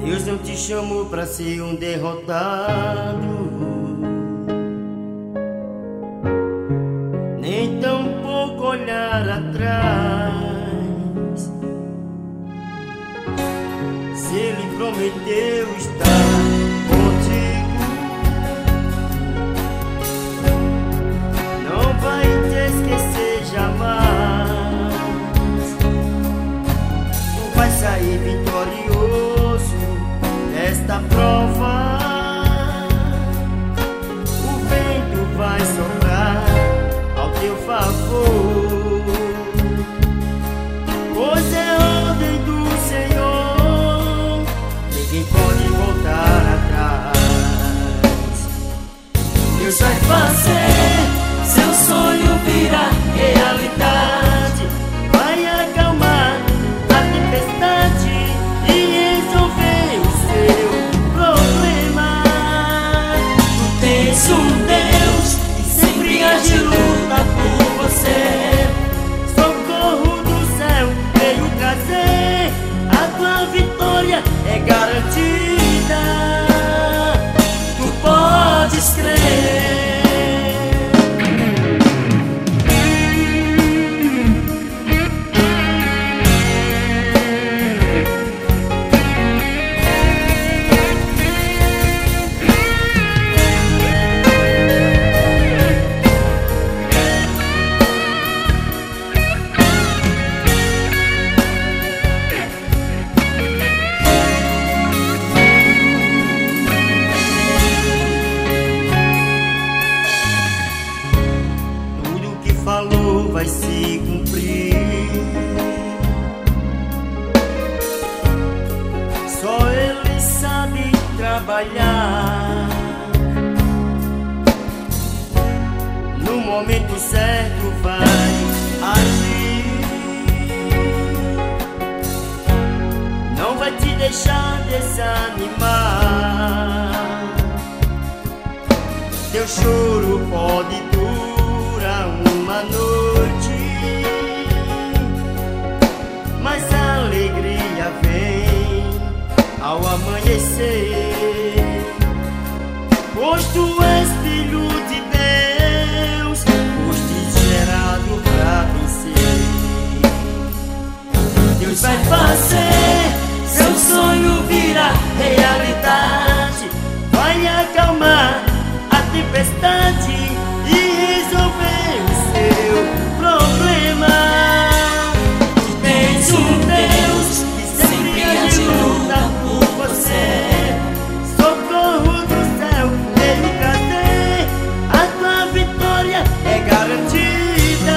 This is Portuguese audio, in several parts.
Deus não te chamou pra ser um derrotado, nem tampouco olhar atrás. Se Ele prometeu estar contigo, não vai te esquecer jamais. Tu vai sair vitorioso desta prova. O vento vai soprar ao teu favor, pois é ordem do Senhor, ninguém pode voltar atrás. Deus vai fazer seu sonho virar realidade, vai acalmar a tempestade e resolver o seu problema. Tu tens um Deus que sempre age e luta por você. Socorro do céu veio trazer, a tua vitória é garantida. Tu podes crer. Falou vai se cumprir. Só Ele sabe trabalhar. No momento certo vai agir. Não vai te deixar desanimar. Teu choro pode durar uma noite, mas a alegria vem ao amanhecer. Pois tu és filho de Deus, foste gerado pra vencer. Deus vai fazer seu sonho virar realidade, vai acalmar a tempestade e resolver o seu problema. Tu tens um Deus que sempre age e luta por você. Socorro do céu veio trazer, a tua vitória é garantida.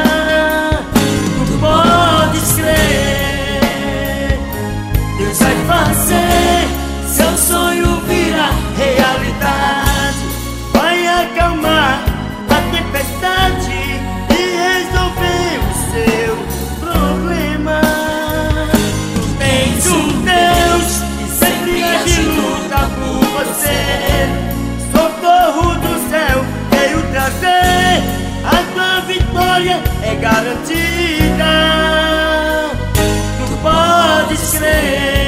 Tu podes crer. Deus vai fazer seu sonho virar realidade, vai acalmar a tempestade e resolver o seu problema. Tu tens um Deus que sempre age e luta por você. Socorro do céu veio trazer, a tua vitória é garantida. Tu podes crer.